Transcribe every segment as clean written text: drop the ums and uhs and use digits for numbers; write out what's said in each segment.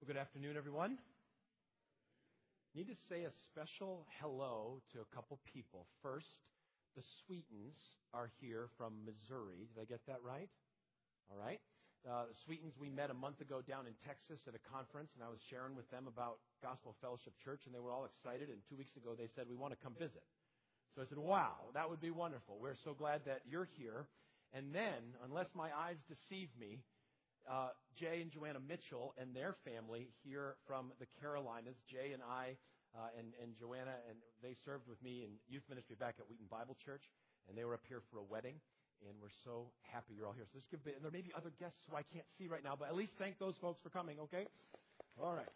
Well, good afternoon, everyone. Need to say a special hello to a couple people. First, the Sweetens are here from Missouri. Did I get that right? All right. The Sweetens, we met a month ago down in Texas at a conference, and I was sharing with them about Gospel Fellowship Church, and they were all excited. And 2 weeks ago, they said, we want to come visit. So I said, wow, that would be wonderful. We're so glad that you're here. And then, unless my eyes deceive me, Jay and Joanna Mitchell and their family here from the Carolinas. Jay and I and Joanna, and they served with me in youth ministry back at Wheaton Bible Church, and they were up here for a wedding, and we're so happy you're all here. So let's give, and there may be other guests who I can't see right now, but at least thank those folks for coming, okay? All right.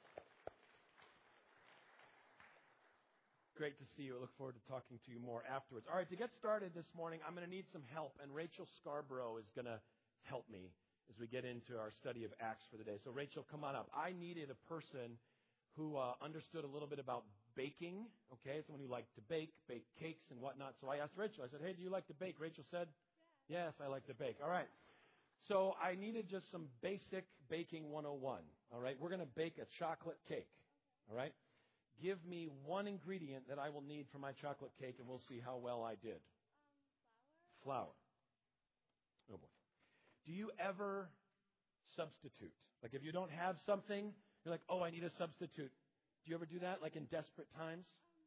Great to see you. I look forward to talking to you more afterwards. All right, to get started this morning, I'm going to need some help, and Rachel Scarborough is going to help me as we get into our study of Acts for the day. So, Rachel, come on up. I needed a person who understood a little bit about baking, okay, someone who liked to bake cakes and whatnot. So I asked Rachel, I said, hey, do you like to bake? Rachel said, yes, I like to bake. All right. So I needed just some basic baking 101. All right. We're going to bake a chocolate cake. All right. Give me one ingredient that I will need for my chocolate cake, and we'll see how well I did. Flour. Oh, boy. Do you ever substitute? Like if you don't have something, you're like, oh, I need a substitute. Do you ever do that, like in desperate times?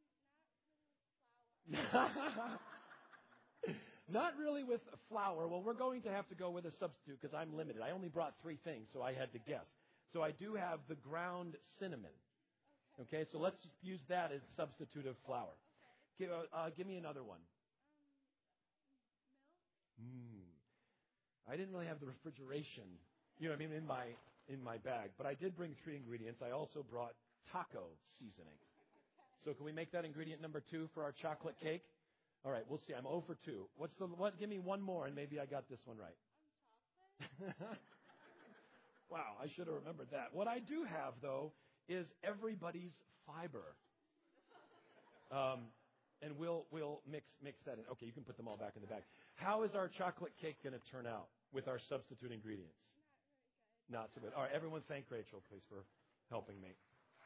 Not really with flour. Well, we're going to have to go with a substitute because I'm limited. I only brought 3 things, so I had to guess. So I do have the ground cinnamon. Okay, so let's use that as substitute of flour. Give me another one. Milk. I didn't really have the refrigeration, in my bag. But I did bring 3 ingredients. I also brought taco seasoning. So can we make that ingredient number 2 for our chocolate cake? All right, we'll see. I'm 0 for 2. Give me one more, and maybe I got this one right. Chocolate? Wow, I should have remembered that. What I do have, though, is everybody's fiber. And we'll mix that in. Okay, you can put them all back in the bag. How is our chocolate cake going to turn out with our substitute ingredients? Not so good. All right, everyone thank Rachel, please, for helping me.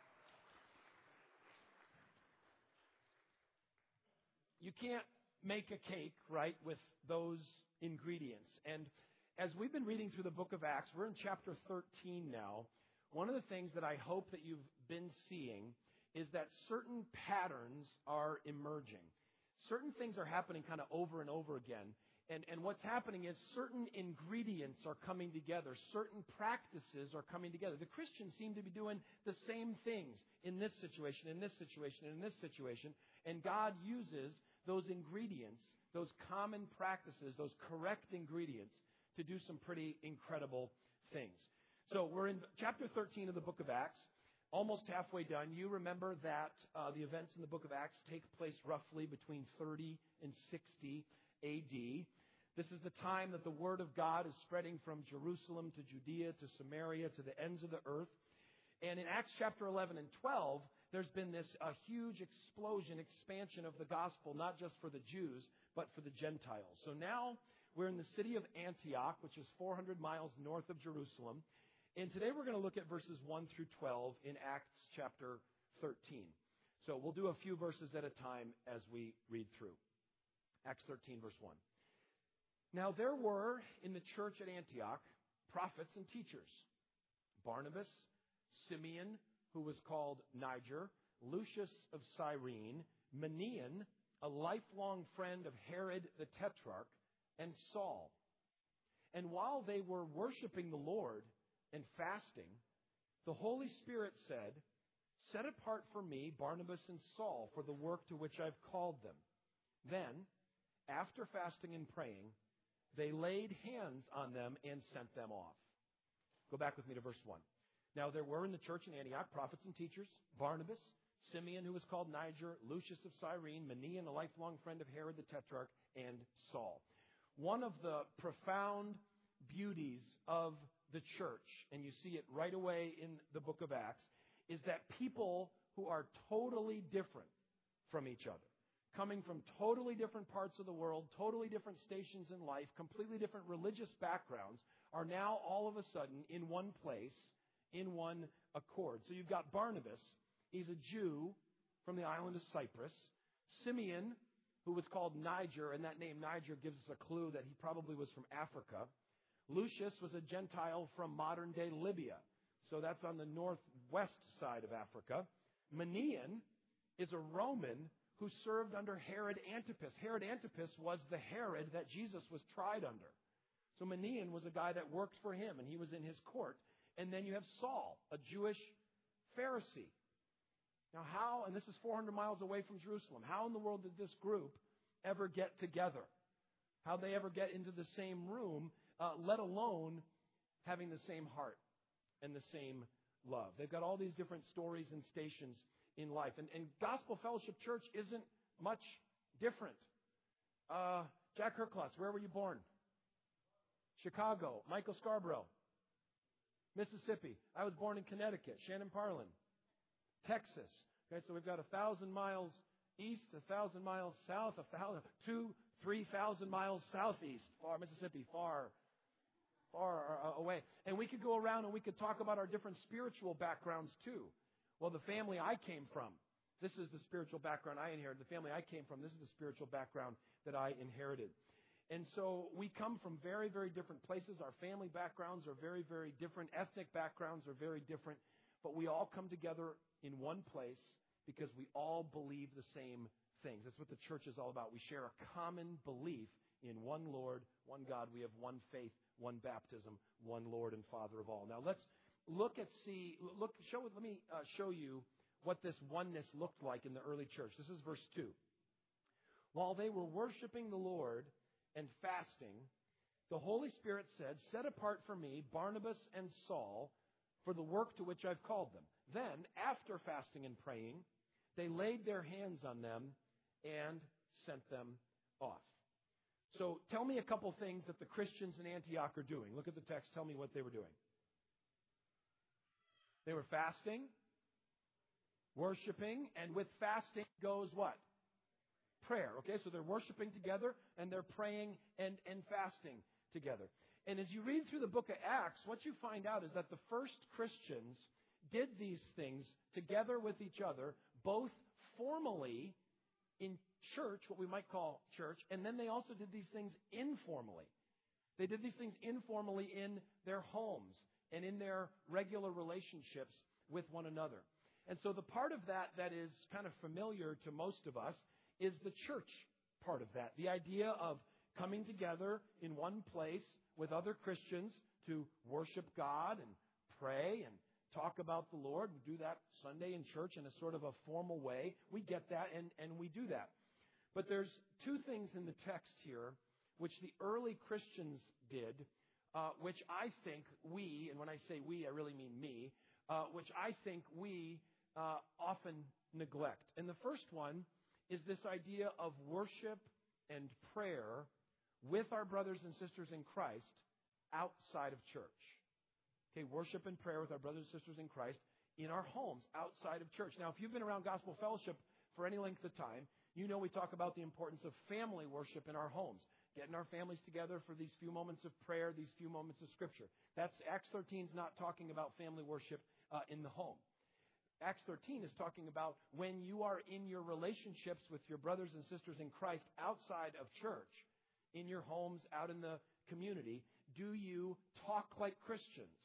You can't make a cake, right, with those ingredients. And as we've been reading through the book of Acts, we're in chapter 13 now. One of the things that I hope that you've been seeing is that certain patterns are emerging. Certain things are happening kind of over and over again. And what's happening is certain ingredients are coming together. Certain practices are coming together. The Christians seem to be doing the same things in this situation, in this situation, and in this situation. And God uses those ingredients, those common practices, those correct ingredients to do some pretty incredible things. So we're in chapter 13 of the book of Acts. Almost halfway done. You remember that the events in the book of Acts take place roughly between 30 and 60 A.D. This is the time that the Word of God is spreading from Jerusalem to Judea to Samaria to the ends of the earth. And in Acts chapter 11 and 12, there's been a huge expansion of the gospel, not just for the Jews, but for the Gentiles. So now we're in the city of Antioch, which is 400 miles north of Jerusalem. And today we're going to look at verses 1 through 12 in Acts chapter 13. So we'll do a few verses at a time as we read through. Acts 13, verse 1. Now there were in the church at Antioch prophets and teachers. Barnabas, Simeon, who was called Niger, Lucius of Cyrene, Manaen, a lifelong friend of Herod the Tetrarch, and Saul. And while they were worshiping the Lord and fasting, the Holy Spirit said, set apart for me Barnabas and Saul for the work to which I've called them. Then, after fasting and praying, they laid hands on them and sent them off. Go back with me to verse 1. Now there were in the church in Antioch prophets and teachers, Barnabas, Simeon, who was called Niger, Lucius of Cyrene, Manaen, a lifelong friend of Herod the Tetrarch, and Saul. One of the profound beauties of the church, and you see it right away in the book of Acts, is that people who are totally different from each other, coming from totally different parts of the world, totally different stations in life, completely different religious backgrounds, are now all of a sudden in one place in one accord. So you've got Barnabas. He's a Jew from the island of Cyprus. Simeon, who was called Niger, and that name Niger gives us a clue that he probably was from Africa. Lucius was a Gentile from modern-day Libya. So that's on the northwest side of Africa. Manaen is a Roman who served under Herod Antipas. Herod Antipas was the Herod that Jesus was tried under. So Manaen was a guy that worked for him, and he was in his court. And then you have Saul, a Jewish Pharisee. Now how, and this is 400 miles away from Jerusalem, how in the world did this group ever get together? How'd they ever get into the same room, let alone having the same heart and the same love? They've got all these different stories and stations in life. And Gospel Fellowship Church isn't much different. Jack Herklotz, where were you born? Chicago. Michael Scarborough, Mississippi. I was born in Connecticut. Shannon Parlin, Texas. Okay, so we've got 1,000 miles east, 1,000 miles south, 3,000 miles southeast. Far Mississippi, far away. And we could go around and we could talk about our different spiritual backgrounds too. Well, the family I came from, this is the spiritual background I inherited. The family I came from, this is the spiritual background that I inherited. And so we come from very, very different places. Our family backgrounds are very, very different. Ethnic backgrounds are very different. But we all come together in one place because we all believe the same things. That's what the church is all about. We share a common belief in one Lord, one God. We have one faith, one baptism, one Lord and Father of all. Now let's let me show you what this oneness looked like in the early church. This is verse 2. While they were worshiping the Lord and fasting, the Holy Spirit said, "Set apart for me Barnabas and Saul for the work to which I've called them." Then, after fasting and praying, they laid their hands on them and sent them off. So tell me a couple things that the Christians in Antioch are doing. Look at the text. Tell me what they were doing. They were fasting, worshiping, and with fasting goes what? Prayer. Okay, so they're worshiping together and they're praying and fasting together. And as you read through the book of Acts, what you find out is that the first Christians did these things together with each other, both formally in church, what we might call church, and then they also did these things informally. They did these things informally in their homes and in their regular relationships with one another. And so the part of that is kind of familiar to most of us is the church part of that. The idea of coming together in one place with other Christians to worship God and pray and talk about the Lord and do that Sunday in church in a sort of a formal way. We get that and we do that. But there's two things in the text here which the early Christians did, which I think we, and when I say we, I really mean me, which I think we often neglect. And the first one is this idea of worship and prayer with our brothers and sisters in Christ outside of church. Okay, worship and prayer with our brothers and sisters in Christ in our homes outside of church. Now, if you've been around Gospel Fellowship for any length of time, you know we talk about the importance of family worship in our homes. Getting our families together for these few moments of prayer, these few moments of Scripture. That's Acts 13 is not talking about family worship in the home. Acts 13 is talking about when you are in your relationships with your brothers and sisters in Christ outside of church, in your homes, out in the community, do you talk like Christians?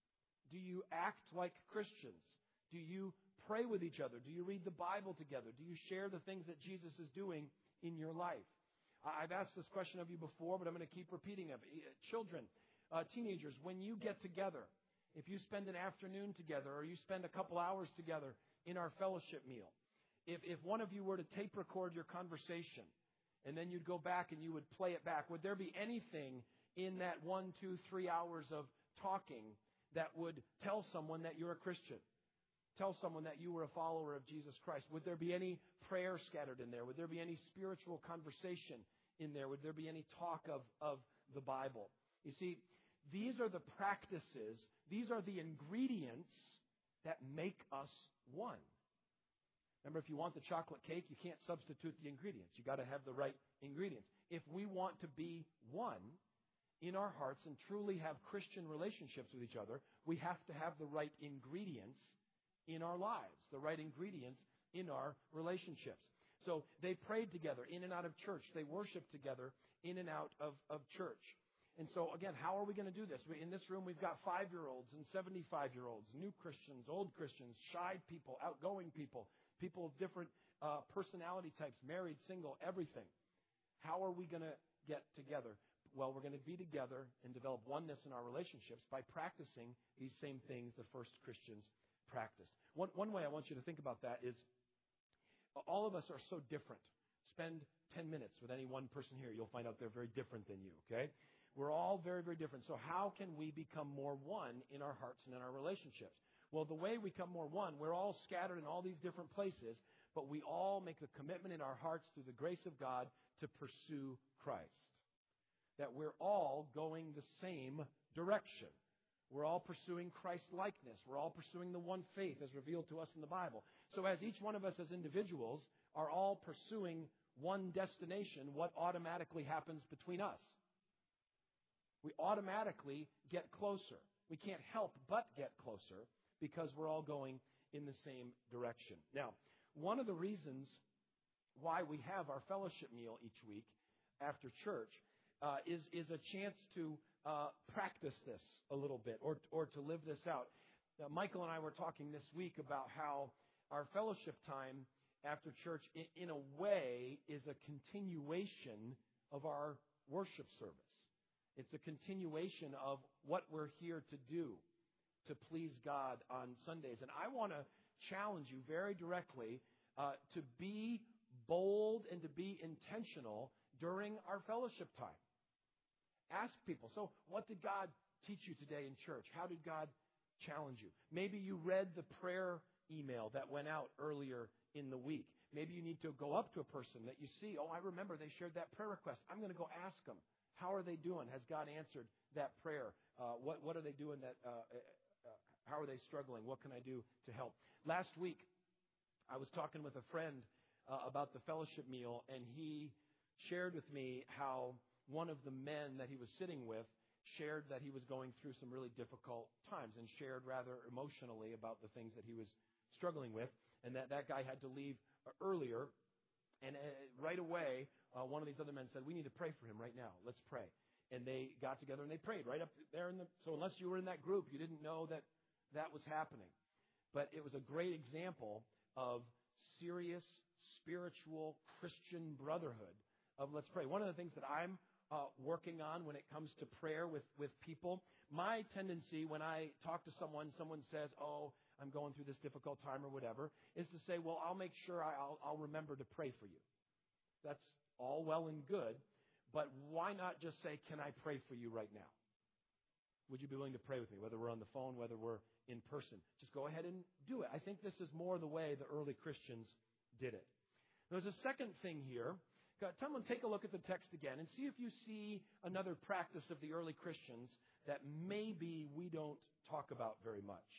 Do you act like Christians? Do you pray with each other? Do you read the Bible together? Do you share the things that Jesus is doing in your life? I've asked this question of you before, but I'm going to keep repeating it. Children, teenagers, when you get together, if you spend an afternoon together or you spend a couple hours together in our fellowship meal, if one of you were to tape record your conversation and then you'd go back and you would play it back, would there be anything in that 1, 2, 3 hours of talking that would tell someone that you're a Christian? Tell someone that you were a follower of Jesus Christ? Would there be any prayer scattered in there? Would there be any spiritual conversation in there? Would there be any talk of the Bible? You see, these are the practices, these are the ingredients that make us one. Remember, if you want the chocolate cake, you can't substitute the ingredients. You got to have the right ingredients. If we want to be one, in our hearts and truly have Christian relationships with each other, we have to have the right ingredients in our lives, the right ingredients in our relationships. So they prayed together in and out of church. They worshiped together in and out of church. And so, again, how are we going to do this? In this room, we've got 5-year-olds and 75-year-olds, new Christians, old Christians, shy people, outgoing people, people of different personality types, married, single, everything. How are we going to get together? Well, we're going to be together and develop oneness in our relationships by practicing these same things the first Christians practiced. One way I want you to think about that is all of us are so different. Spend 10 minutes with any one person here. You'll find out they're very different than you, okay? We're all very, very different. So how can we become more one in our hearts and in our relationships? Well, the way we become more one, we're all scattered in all these different places, but we all make the commitment in our hearts through the grace of God to pursue Christ. That we're all going the same direction. We're all pursuing Christ-likeness. We're all pursuing the one faith as revealed to us in the Bible. So as each one of us as individuals are all pursuing one destination, what automatically happens between us? We automatically get closer. We can't help but get closer because we're all going in the same direction. Now, one of the reasons why we have our fellowship meal each week after church is a chance to practice this a little bit or to live this out. Now, Michael and I were talking this week about how our fellowship time after church, in a way, is a continuation of our worship service. It's a continuation of what we're here to do to please God on Sundays. And I want to challenge you very directly to be bold and to be intentional during our fellowship time. Ask people, so what did God teach you today in church? How did God challenge you? Maybe you read the prayer email that went out earlier in the week. Maybe you need to go up to a person that you see, I remember they shared that prayer request. I'm going to go ask them. How are they doing? Has God answered that prayer? What are they doing? How are they struggling? What can I do to help? Last week, I was talking with a friend about the fellowship meal, and he shared with me how one of the men that he was sitting with shared that he was going through some really difficult times and shared rather emotionally about the things that he was struggling with, and that guy had to leave earlier. And right away, one of these other men said, we need to pray for him right now. Let's pray. And they got together and they prayed right up there. So unless you were in that group, you didn't know that that was happening. But it was a great example of serious, spiritual, Christian brotherhood of let's pray. One of the things that I'm working on when it comes to prayer with people, my tendency when I talk to someone says, I'm going through this difficult time or whatever, is to say, well, I'll make sure I'll remember to pray for you. That's all well and good, but why not just say, can I pray for you right now? Would you be willing to pray with me, whether we're on the phone, whether we're in person? Just go ahead and do it. I think this is more the way the early Christians did it. There's a second thing here. Someone take a look at the text again and see if you see another practice of the early Christians that maybe we don't talk about very much.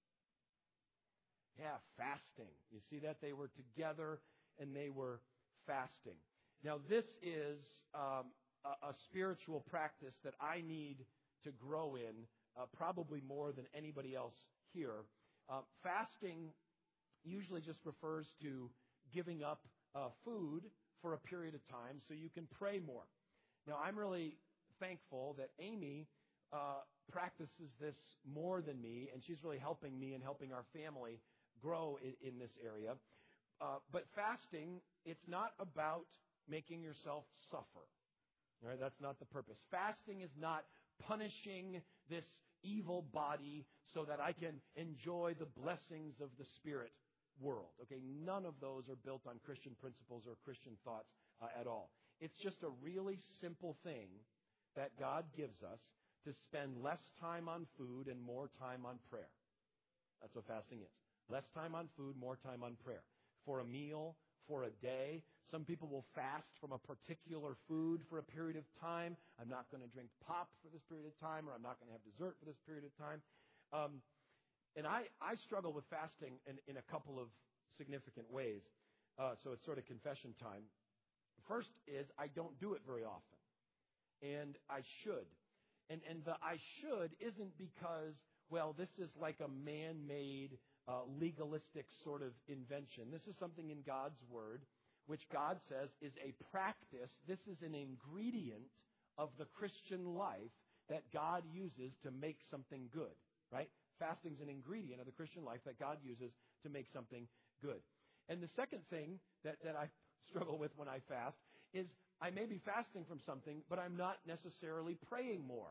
Yeah, fasting. You see that? They were together and they were fasting. Now, this is a spiritual practice that I need to grow in probably more than anybody else here. Fasting usually just refers to giving up food for a period of time so you can pray more. Now, I'm really thankful that Amy practices this more than me, and she's really helping me and helping our family grow in this area. But fasting, it's not about making yourself suffer. All right, that's not the purpose. Fasting is not punishing this evil body so that I can enjoy the blessings of the spirit world. Okay, none of those are built on Christian principles or Christian thoughts at all. It's just a really simple thing that God gives us to spend less time on food and more time on prayer. That's what fasting is. Less time on food, more time on prayer. For a meal, for a day. Some people will fast from a particular food for a period of time. I'm not going to drink pop for this period of time, or I'm not going to have dessert for this period of time. And I struggle with fasting in a couple of significant ways. So it's sort of confession time. First is I don't do it very often. And I should. And the I should isn't because, well, this is like a man-made, legalistic sort of invention. This is something in God's Word, which God says is a practice. This is an ingredient of the Christian life that God uses to make something good, right? Fasting's an ingredient of the Christian life that God uses to make something good. And the second thing that I struggle with when I fast is I may be fasting from something, but I'm not necessarily praying more.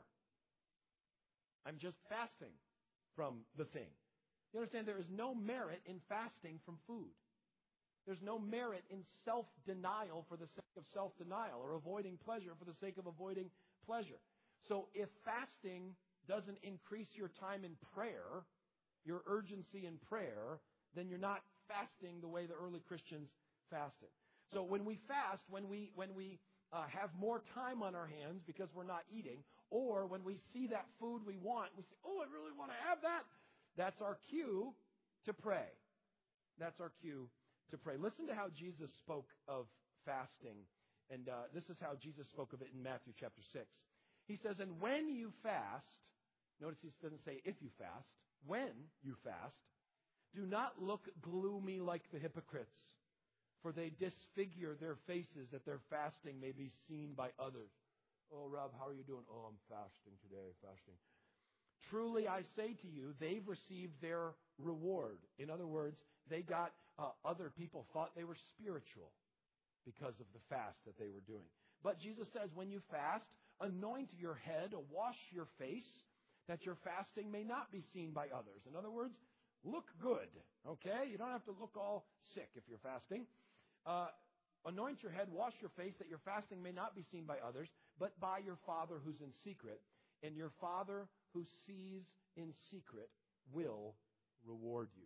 I'm just fasting from the thing. You understand, there is no merit in fasting from food. There's no merit in self-denial for the sake of self-denial or avoiding pleasure for the sake of avoiding pleasure. So if fasting doesn't increase your time in prayer, your urgency in prayer, then you're not fasting the way the early Christians fasted. So when we fast, when we have more time on our hands because we're not eating, or when we see that food we want, we say, oh, I really want to have that. That's our cue to pray. That's our cue to pray. Listen to how Jesus spoke of fasting. And this is how Jesus spoke of it in Matthew chapter 6. He says, and when you fast, notice he doesn't say if you fast, when you fast, do not look gloomy like the hypocrites, for they disfigure their faces that their fasting may be seen by others. Oh, Rob, how are you doing? Oh, I'm fasting today, fasting. Truly, I say to you, they've received their reward. In other words, they got, other people thought they were spiritual because of the fast that they were doing. But Jesus says, when you fast, anoint your head, wash your face, that your fasting may not be seen by others. In other words, look good, okay? You don't have to look all sick if you're fasting. Anoint your head, wash your face, that your fasting may not be seen by others, but by your Father who's in secret. And your Father who sees in secret will reward you.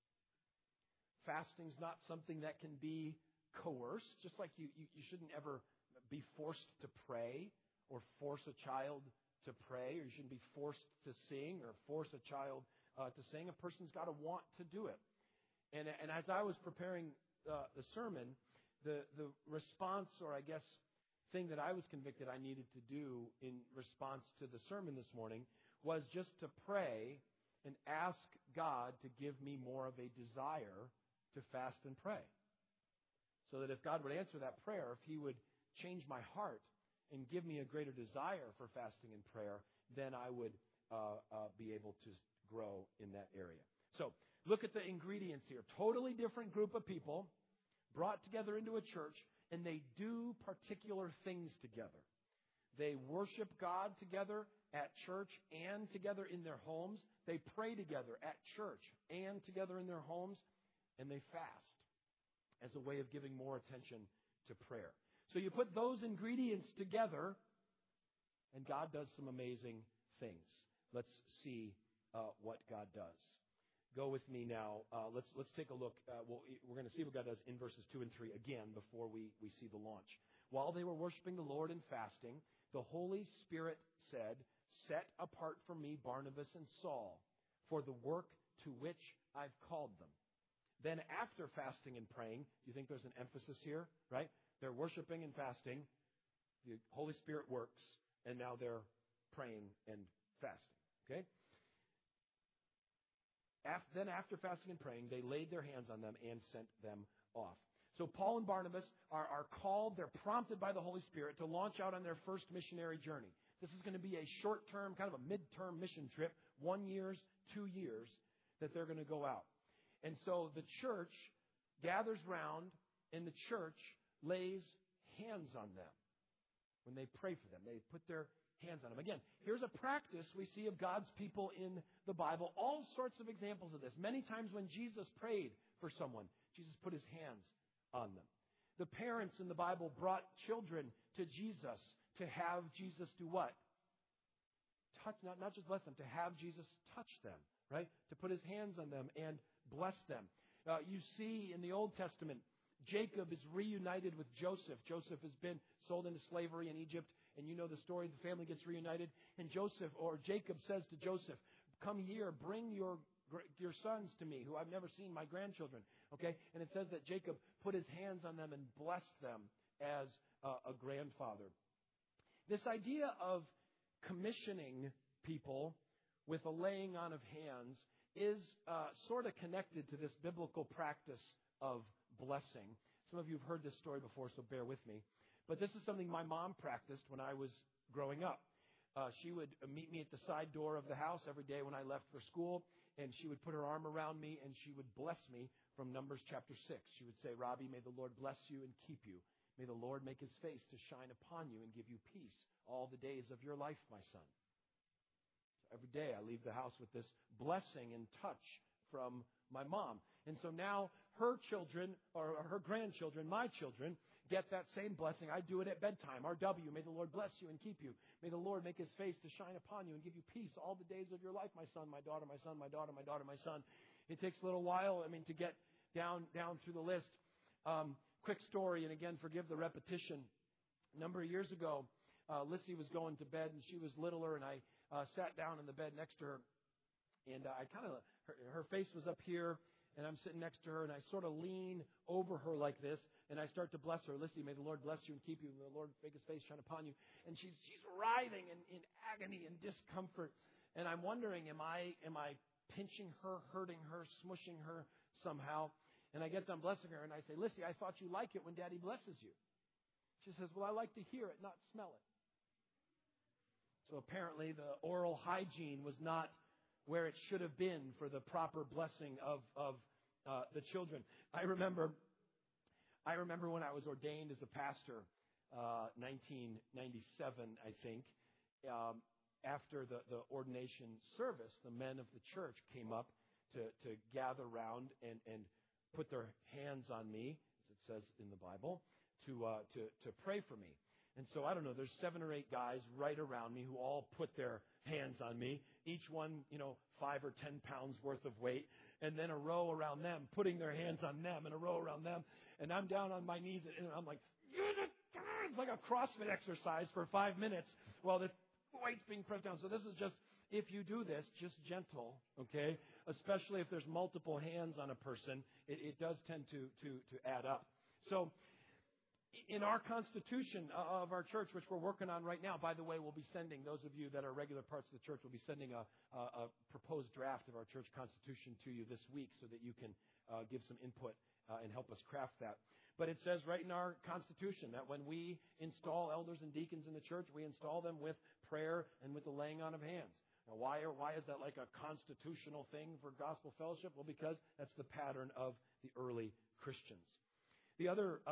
Fasting's not something that can be coerced, just like you shouldn't ever be forced to pray or force a child to pray, or you shouldn't be forced to sing or force a child to sing. A person's got to want to do it. And as I was preparing the sermon, the response, or I guess thing that I was convicted I needed to do in response to the sermon this morning was just to pray and ask God to give me more of a desire to fast and pray. So that if God would answer that prayer, if He would change my heart and give me a greater desire for fasting and prayer, then I would be able to grow in that area. So, look at the ingredients here. Totally different group of people brought together into a church, and they do particular things together. They worship God together at church and together in their homes. They pray together at church and together in their homes, and they fast as a way of giving more attention to prayer. So you put those ingredients together, and God does some amazing things. Let's see what God does. Go with me now. Let's take a look. We're going to see what God does in verses 2 and 3 again before we see the launch. While they were worshiping the Lord and fasting, the Holy Spirit said, "Set apart for me Barnabas and Saul for the work to which I've called them." Then after fasting and praying, you think there's an emphasis here, right? They're worshiping and fasting. The Holy Spirit works, and now they're praying and fasting. Okay? Then after fasting and praying, they laid their hands on them and sent them off. So Paul and Barnabas are called, they're prompted by the Holy Spirit to launch out on their first missionary journey. This is going to be a short-term, kind of a mid-term mission trip, 1 year, 2 years, that they're going to go out. And so the church gathers round, and the church lays hands on them when they pray for them. They put their hands on them. Again, here's a practice we see of God's people in the Bible. All sorts of examples of this. Many times when Jesus prayed for someone, Jesus put His hands on them. The parents in the Bible brought children to Jesus to have Jesus do what? Touch, not just bless them, to have Jesus touch them, right? To put His hands on them and bless them. You see in the Old Testament, Jacob is reunited with Joseph. Joseph has been sold into slavery in Egypt, and you know the story. The family gets reunited, and Jacob says to Joseph, "Come here, bring your sons to me, who I've never seen, my grandchildren." Okay, and it says that Jacob put his hands on them and blessed them as a grandfather. This idea of commissioning people with a laying on of hands is sort of connected to this biblical practice of blessing. Some of you have heard this story before, so bear with me. But this is something my mom practiced when I was growing up. She would meet me at the side door of the house every day when I left for school, and she would put her arm around me, and she would bless me from Numbers chapter 6. She would say, Robbie, may the Lord bless you and keep you. May the Lord make his face to shine upon you and give you peace all the days of your life, my son. So every day I leave the house with this blessing and touch from my mom. And so now her children, or her grandchildren, my children, get that same blessing. I do it at bedtime. RW, may the Lord bless you and keep you. May the Lord make his face to shine upon you and give you peace all the days of your life, my son, my daughter, my son, my daughter, my daughter, my son. It takes a little while, to get down through the list. Quick story, and again, forgive the repetition. A number of years ago, Lissy was going to bed, and she was littler, and I sat down in the bed next to her. And I her face was up here, and I'm sitting next to her, and I sort of lean over her like this, and I start to bless her. Lissy, may the Lord bless you and keep you. May the Lord make his face shine upon you. And she's writhing in agony and discomfort. And I'm wondering, am I pinching her, hurting her, smushing her somehow? And I get done blessing her, and I say, Lissy, I thought you like it when Daddy blesses you. She says, well, I like to hear it, not smell it. So apparently the oral hygiene was not where it should have been for the proper blessing of the children. I remember when I was ordained as a pastor, 1997, I think. After the ordination service, the men of the church came up to gather around and put their hands on me, as it says in the Bible, to pray for me. And so, I don't know, there's 7 or 8 guys right around me who all put their hands on me, each one, 5 or 10 pounds worth of weight, and then a row around them, putting their hands on them, and a row around them. And I'm down on my knees, and I'm like, it's like a CrossFit exercise for 5 minutes while the weight's being pressed down. So this is just, if you do this, just gentle, okay? Especially if there's multiple hands on a person, it does tend to add up. So, in our constitution of our church, which we're working on right now, by the way, we'll be sending, those of you that are regular parts of the church, we'll be sending a proposed draft of our church constitution to you this week so that you can give some input and help us craft that. But it says right in our constitution that when we install elders and deacons in the church, we install them with prayer and with the laying on of hands. Now, why is that like a constitutional thing for Gospel Fellowship? Well, because that's the pattern of the early Christians. The other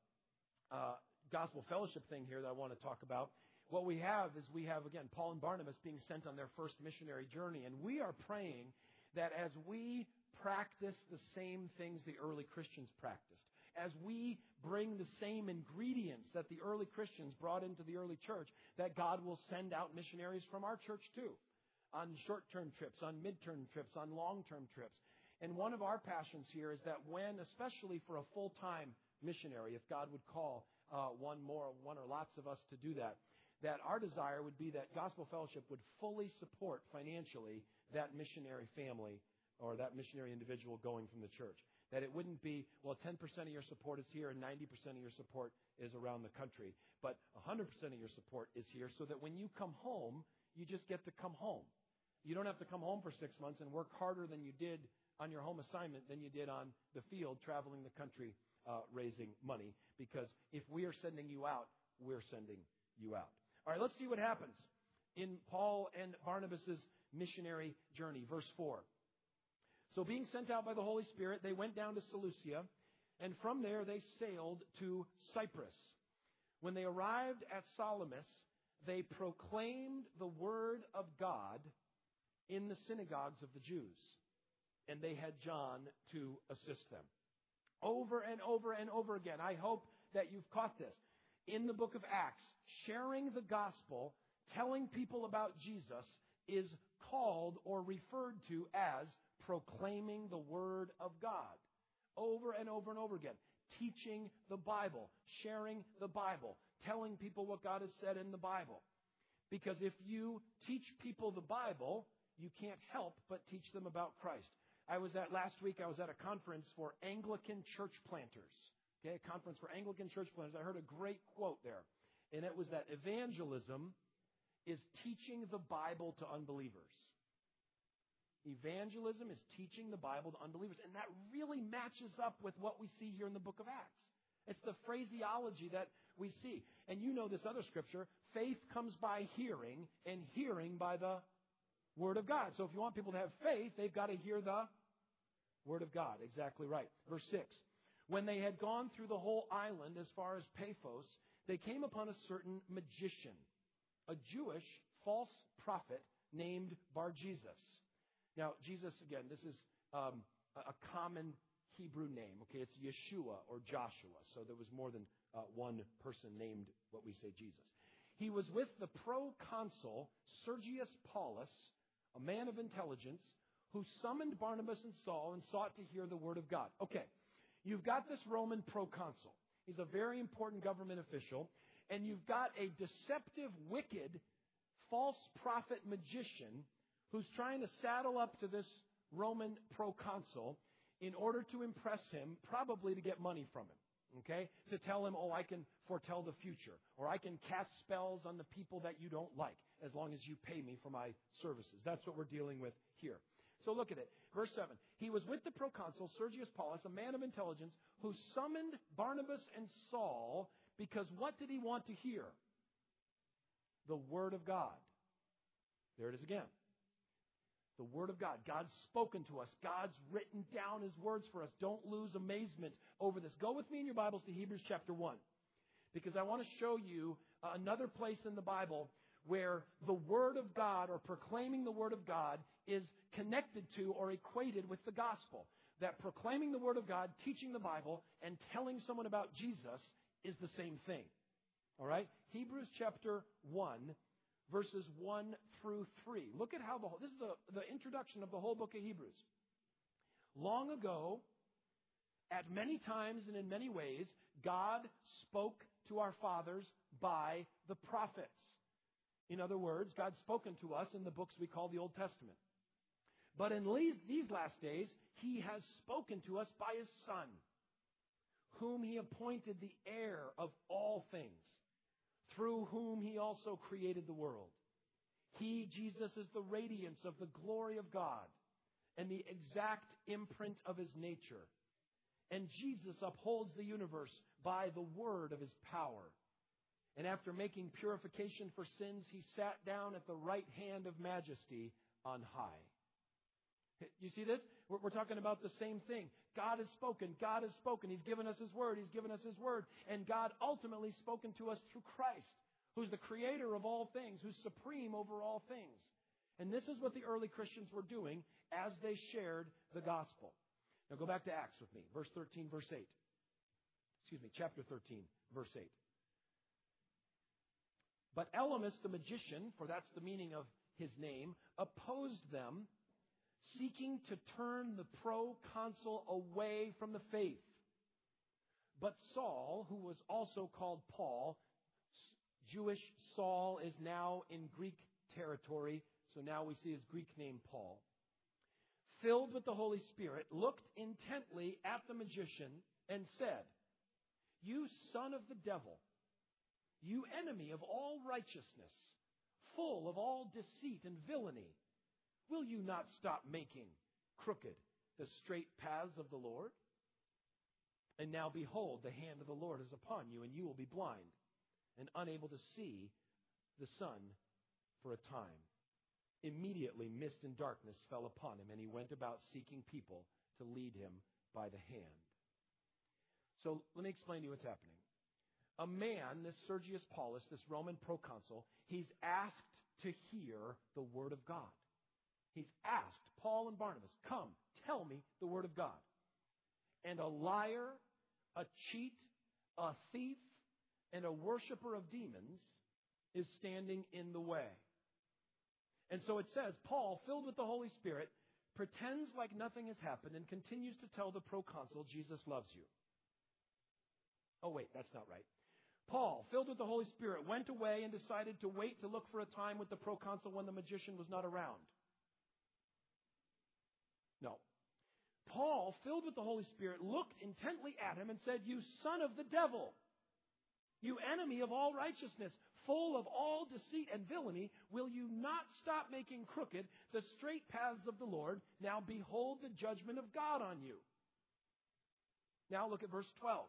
Gospel Fellowship thing here that I want to talk about, what we have is again, Paul and Barnabas being sent on their first missionary journey. And we are praying that as we practice the same things the early Christians practiced, as we bring the same ingredients that the early Christians brought into the early church, that God will send out missionaries from our church too, on short-term trips, on midterm trips, on long-term trips. And one of our passions here is that when, especially for a full-time missionary, if God would call one or lots of us to do that our desire would be that Gospel Fellowship would fully support financially that missionary family or that missionary individual going from the church. That it wouldn't be, 10% of your support is here and 90% of your support is around the country. But 100% of your support is here so that when you come home, you just get to come home. You don't have to come home for 6 months and work harder than you did on your home assignment than you did on the field traveling the country raising money, because if we are sending you out, we're sending you out. All right, let's see what happens in Paul and Barnabas' missionary journey. Verse 4. So being sent out by the Holy Spirit, they went down to Seleucia, and from there they sailed to Cyprus. When they arrived at Salamis, they proclaimed the word of God in the synagogues of the Jews, and they had John to assist them. Over and over and over again. I hope that you've caught this. In the book of Acts, sharing the gospel, telling people about Jesus, is called or referred to as proclaiming the word of God. Over and over and over again. Teaching the Bible, sharing the Bible, telling people what God has said in the Bible. Because if you teach people the Bible, you can't help but teach them about Christ. Last week I was at a conference for Anglican church planters. Okay, a conference for Anglican church planters. I heard a great quote there. And it was that evangelism is teaching the Bible to unbelievers. Evangelism is teaching the Bible to unbelievers. And that really matches up with what we see here in the book of Acts. It's the phraseology that we see. And you know this other scripture, faith comes by hearing, and hearing by the Word of God. So if you want people to have faith, they've got to hear the Word of God. Exactly right. Verse 6. When they had gone through the whole island as far as Paphos, they came upon a certain magician, a Jewish false prophet named Bar-Jesus. Now, Jesus, again, this is a common Hebrew name. Okay, it's Yeshua or Joshua. So there was more than one person named what we say Jesus. He was with the proconsul Sergius Paulus, a man of intelligence, who summoned Barnabas and Saul and sought to hear the word of God. Okay, you've got this Roman proconsul. He's a very important government official. And you've got a deceptive, wicked, false prophet magician who's trying to saddle up to this Roman proconsul in order to impress him, probably to get money from him, okay? To tell him, oh, I can foretell the future, or I can cast spells on the people that you don't like, as long as you pay me for my services. That's what we're dealing with here. So look at it. Verse 7. He was with the proconsul, Sergius Paulus, a man of intelligence, who summoned Barnabas and Saul, because what did he want to hear? The Word of God. There it is again. The Word of God. God's spoken to us. God's written down His words for us. Don't lose amazement over this. Go with me in your Bibles to Hebrews chapter 1. Because I want to show you another place in the Bible where the Word of God, or proclaiming the Word of God, is connected to or equated with the gospel. That proclaiming the Word of God, teaching the Bible, and telling someone about Jesus is the same thing. All right? Hebrews chapter 1, verses 1 through 3. Look at how this is the introduction of the whole book of Hebrews. Long ago, at many times and in many ways, God spoke to our fathers by the prophets. In other words, God's spoken to us in the books we call the Old Testament. But in these last days, He has spoken to us by His Son, whom He appointed the heir of all things, through whom He also created the world. He, Jesus, is the radiance of the glory of God and the exact imprint of His nature. And Jesus upholds the universe by the word of His power. And after making purification for sins, He sat down at the right hand of majesty on high. You see this? We're talking about the same thing. God has spoken. God has spoken. He's given us His word. He's given us His word. And God ultimately spoken to us through Christ, who's the creator of all things, who's supreme over all things. And this is what the early Christians were doing as they shared the gospel. Now go back to Acts with me. Verse 13, verse 8. Chapter 13, verse 8. But Elymas the magician, for that's the meaning of his name, opposed them, seeking to turn the proconsul away from the faith. But Saul, who was also called Paul, Jewish Saul is now in Greek territory, so now we see his Greek name Paul, filled with the Holy Spirit, looked intently at the magician and said, "You son of the devil, you enemy of all righteousness, full of all deceit and villainy, will you not stop making crooked the straight paths of the Lord? And now behold, the hand of the Lord is upon you, and you will be blind and unable to see the sun for a time." Immediately mist and darkness fell upon him, and he went about seeking people to lead him by the hand. So let me explain to you what's happening. A man, this Sergius Paulus, this Roman proconsul, he's asked to hear the word of God. He's asked Paul and Barnabas, "Come, tell me the word of God." And a liar, a cheat, a thief, and a worshiper of demons is standing in the way. And so it says, Paul, filled with the Holy Spirit, pretends like nothing has happened and continues to tell the proconsul, "Jesus loves you." Oh, wait, that's not right. Paul, filled with the Holy Spirit, went away and decided to wait to look for a time with the proconsul when the magician was not around. No. Paul, filled with the Holy Spirit, looked intently at him and said, "You son of the devil, you enemy of all righteousness, full of all deceit and villainy, will you not stop making crooked the straight paths of the Lord? Now behold the judgment of God on you. Now look at verse 12.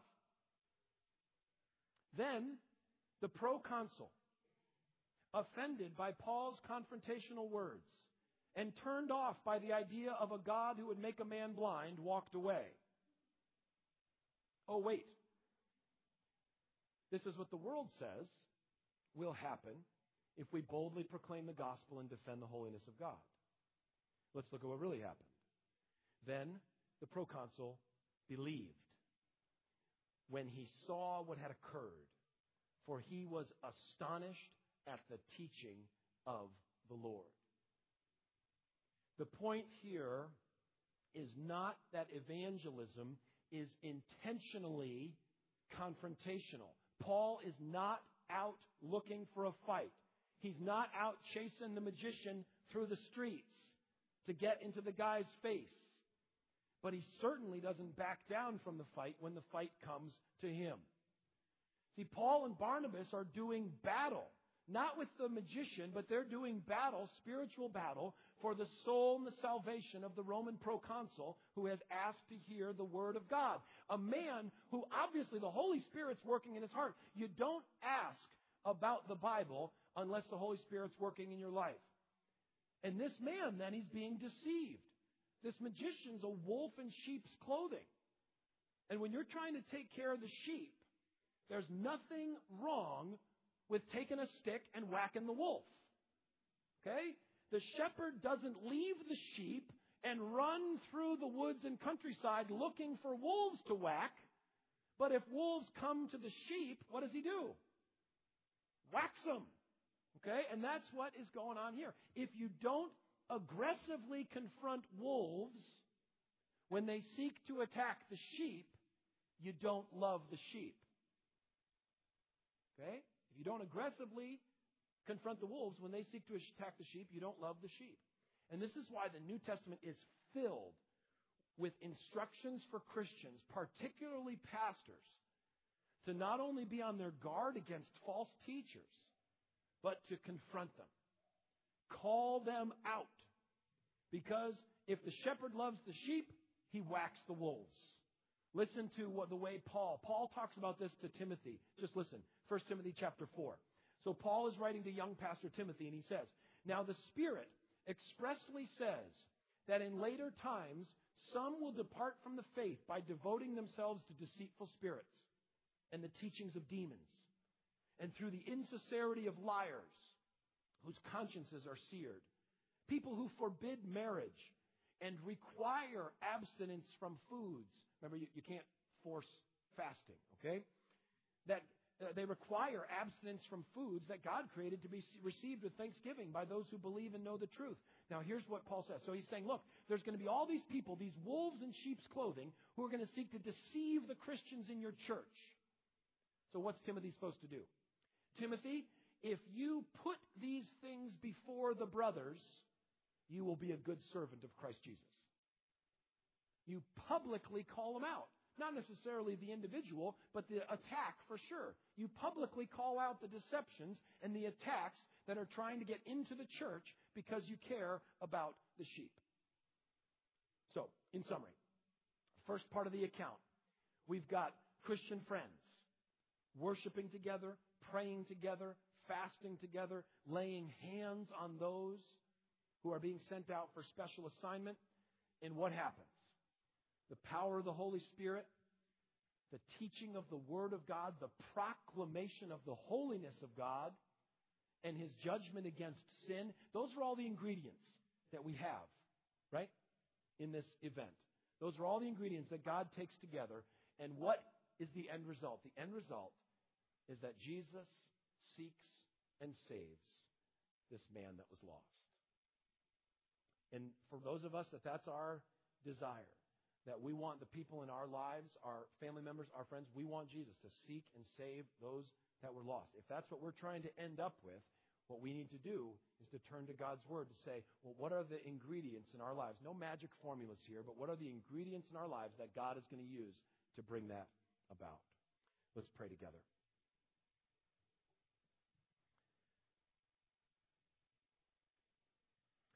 Then the proconsul, offended by Paul's confrontational words and turned off by the idea of a God who would make a man blind, walked away. Oh, wait. This is what the world says will happen if we boldly proclaim the gospel and defend the holiness of God. Let's look at what really happened. Then the proconsul believed when he saw what had occurred, for he was astonished at the teaching of the Lord. The point here is not that evangelism is intentionally confrontational. Paul is not out looking for a fight. He's not out chasing the magician through the streets to get into the guy's face. But he certainly doesn't back down from the fight when the fight comes to him. See, Paul and Barnabas are doing battle. Not with the magician, but they're doing battle, spiritual battle, for the soul and the salvation of the Roman proconsul who has asked to hear the word of God. A man who obviously the Holy Spirit's working in his heart. You don't ask about the Bible unless the Holy Spirit's working in your life. And this man, then, he's being deceived. This magician's a wolf in sheep's clothing. And when you're trying to take care of the sheep, there's nothing wrong with taking a stick and whacking the wolf. Okay? The shepherd doesn't leave the sheep and run through the woods and countryside looking for wolves to whack. But if wolves come to the sheep, what does he do? Whacks them. Okay? And that's what is going on here. If you don't aggressively confront wolves when they seek to attack the sheep, you don't love the sheep. Okay? If you don't aggressively confront the wolves when they seek to attack the sheep, you don't love the sheep. And this is why the New Testament is filled with instructions for Christians, particularly pastors, to not only be on their guard against false teachers, but to confront them. Call them out. Because if the shepherd loves the sheep, he whacks the wolves. Listen to the way Paul talks about this to Timothy. Just listen. 1 Timothy chapter 4. So Paul is writing to young pastor Timothy, and he says, "Now the Spirit expressly says that in later times some will depart from the faith by devoting themselves to deceitful spirits and the teachings of demons, and through the insincerity of liars whose consciences are seared, people who forbid marriage and require abstinence from foods." Remember, you can't force fasting, okay? That they require abstinence from foods that God created to be received with thanksgiving by those who believe and know the truth. Now, here's what Paul says. So he's saying, look, there's going to be all these people, these wolves in sheep's clothing, who are going to seek to deceive the Christians in your church. So what's Timothy supposed to do? Timothy, if you put these things before the brothers, you will be a good servant of Christ Jesus. You publicly call them out. Not necessarily the individual, but the attack for sure. You publicly call out the deceptions and the attacks that are trying to get into the church because you care about the sheep. So, in summary, first part of the account, we've got Christian friends worshiping together, praying together, fasting together, laying hands on those who are being sent out for special assignment. And what happens? The power of the Holy Spirit, the teaching of the Word of God, the proclamation of the holiness of God, and His judgment against sin. Those are all the ingredients that we have, right, in this event. Those are all the ingredients that God takes together. And what is the end result? The end result is that Jesus seeks and saves this man that was lost. And for those of us that's our desire, that we want the people in our lives, our family members, our friends, we want Jesus to seek and save those that were lost. If that's what we're trying to end up with, what we need to do is to turn to God's Word to say, well, what are the ingredients in our lives? No magic formulas here, but what are the ingredients in our lives that God is going to use to bring that about? Let's pray together.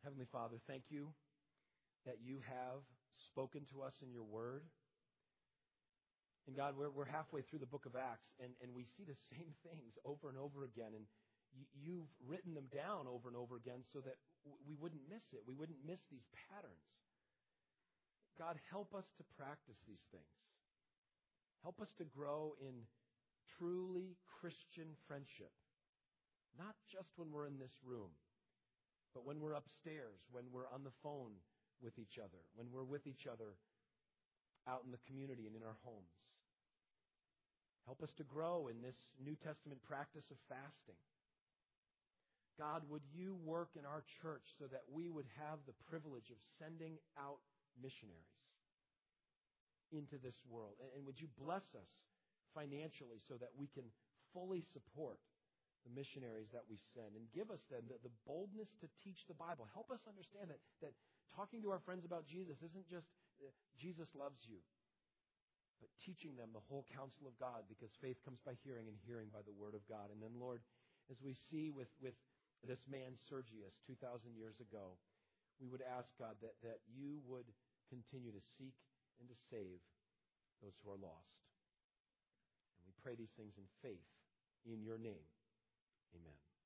Heavenly Father, thank you that you have spoken to us in your word. And God, we're halfway through the book of Acts, and we see the same things over and over again. And you've written them down over and over again so that we wouldn't miss it. We wouldn't miss these patterns. God, help us to practice these things. Help us to grow in truly Christian friendship. Not just when we're in this room, but when we're upstairs, when we're on the phone with each other, when we're with each other out in the community and in our homes. Help us to grow in this New Testament practice of fasting. God, would you work in our church so that we would have the privilege of sending out missionaries into this world? And would you bless us financially so that we can fully support the missionaries that we send? And give us then the boldness to teach the Bible. Help us understand that talking to our friends about Jesus isn't just Jesus loves you, but teaching them the whole counsel of God, because faith comes by hearing and hearing by the word of God. And then, Lord, as we see with this man Sergius 2,000 years ago, we would ask, God, that you would continue to seek and to save those who are lost. And we pray these things in faith in your name. Amen.